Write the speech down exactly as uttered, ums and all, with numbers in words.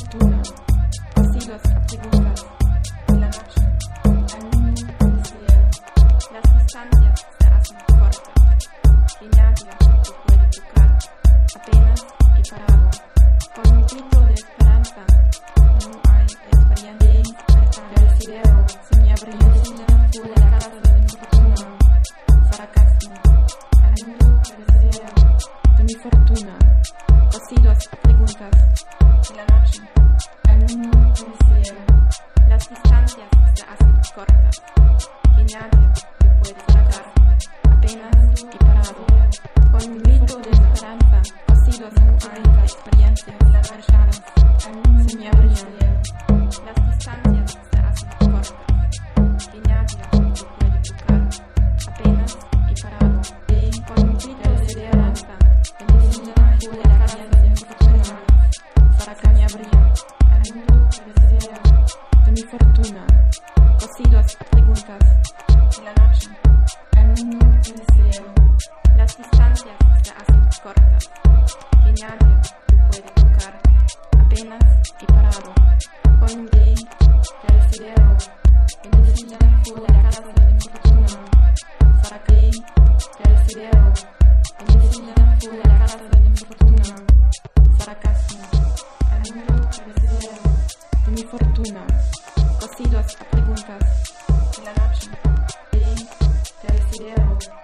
fortuna, cosidos a preguntas de la noche, al niño del cielo. Las distancias se hacen cortas, que nadie te puede tocar, apenas y parado. Con un grito de esperanza, no hay experiencia del cielo, se me abre la fue la casa de mi fortuna, sarcasmo, al mundo del cielo, de mi fortuna, cosidos a preguntas de la noche, al mundo del cielo. Las distancias se hacen cortas, que nadie te puede sacar, apenas y parado. Con un grito de esperanza, cosidos no hay la experiencia de la marchada, al mundo se me abre el cielo. Las distancias se hacen cortas, que nadie te puede tocar, apenas y parado. Con un grito de esperanza, el mundo fue la casa de mi fortuna, para que me abría al mundo del cielo, de mi fortuna, cosidos a preguntas de la noche, al mundo del cielo. Las distancias se hacen cortas, que nadie te puede tocar, apenas y parado. Con un grito del cielo, el cielo fue la casa de mi fortuna, para que del cielo, el cielo fue la casa de mi fortuna, sarcasmo, al mundo del cielo, de mi fortuna, cosidos a preguntas de la noche, del cielo.